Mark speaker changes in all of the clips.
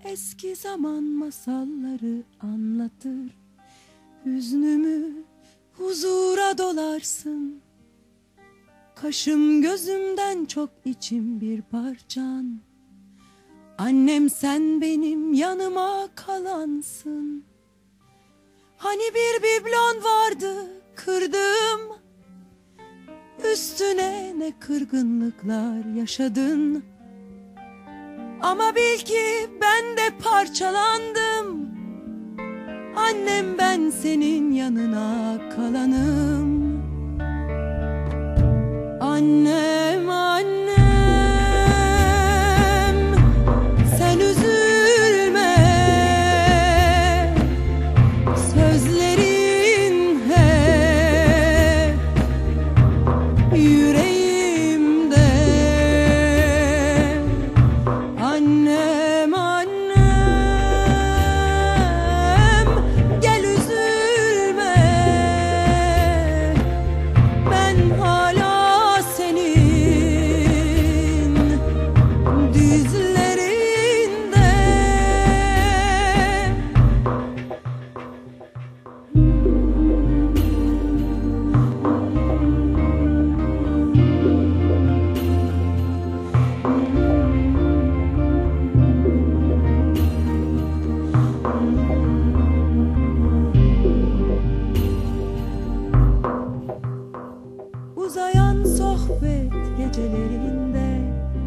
Speaker 1: eski zaman masalları anlatır. Hüznümü huzura dolarsın. Kaşım gözümden çok içim bir parçan. Annem sen benim yanıma kalansın. Hani bir biblon vardı kırdım, üstüne ne kırgınlıklar yaşadın. Ama bil ki ben de parçalandım. Annem ben senin yanına kalanım. Annem, annem, sen üzülme. Sözlerin hep yüreğimde. Annem, annem, gel üzülme. Ben hala senin dizlerinde. Uzayan sohbet gecelerinde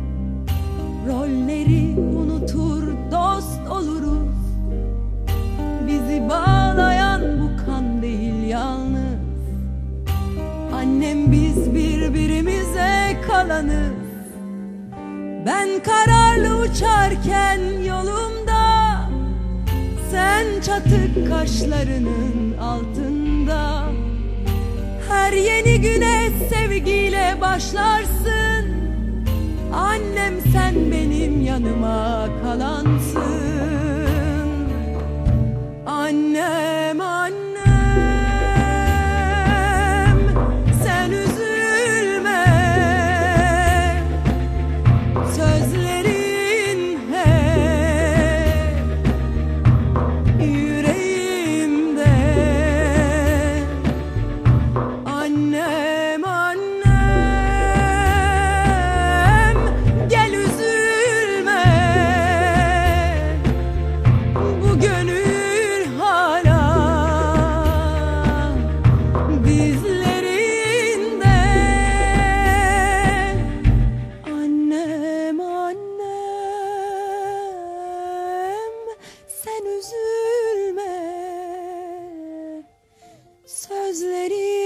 Speaker 1: rolleri unutur dost oluruz. Bizi bağlayan bu kan değil yalnız. Annem biz birbirimize kalanız. Ben kararlı uçarken yolumda, sen çatık kaşlarının altında. Her yeni güne sevgiyle başlarsın. Annem sen benim yanıma kalansın. Annem, annem, sen üzülme. Sözlerin hep yüreğimde. Annem, annem, gel üzülme. Bu gönül hala dizlerinde. Annem, annem, sen üzülme. Sözlerin